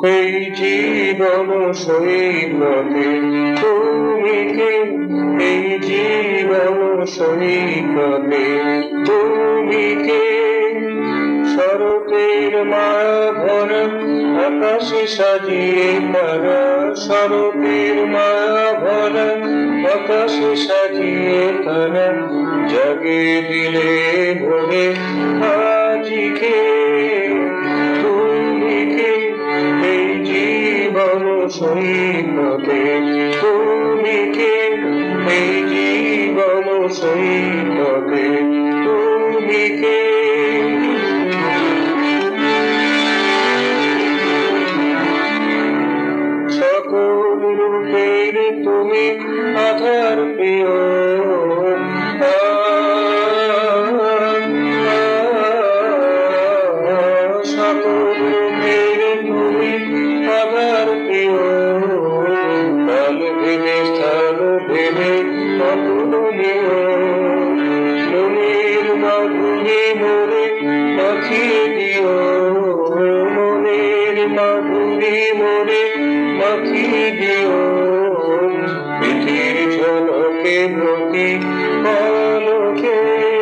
এই জীবন সৈকতে তুমি কে? এই জীবন সৈকতে তুমি কে? শরতের মায়া ভরা আকাশে সাজিয়ে তারা, শরতের মায়া ভরা আকাশে সাজিয়ে তারা, জাগে দিলে ভোরে আজিকে তুমি কে? এই জীবন সৈকতে তুমি কে? এই জীবন সৈকতে তুমি কে? সকল রূপের তুমি আধার প্রিয়, সকল রূপের তুমি আধার প্রিয়, কাল ভেবে স্থান ভেবে অতুলনীয়, মনের মাধুরী মোরে মাখিয়ে দিও, মনের মাধুরী মোরে মাখিয়ে দিও, পৃথিবীর ঝলকে প্রতি পলকে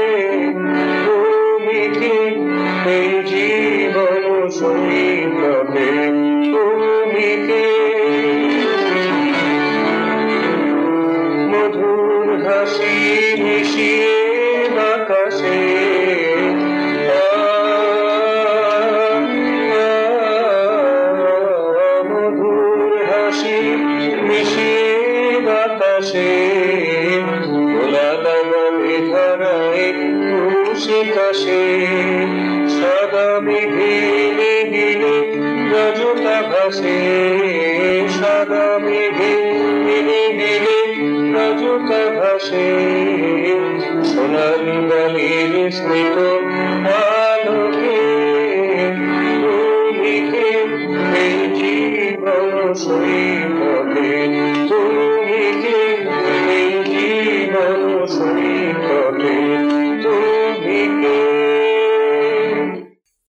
তুমি কে? এই জীবন সৈকতে তুমি কে? মধুর হাসি মিশিয়ে বাতাসে, মধুর হাসি মিশিয়ে বাতাসে, ভোলা দাগালে ধারায় খুশি কাশে, সাদা মেঘে দিলে রজতা ভাসে, সাদা মেঘে দিলে রজতা ভাসে, সোনালি বালির স্মৃত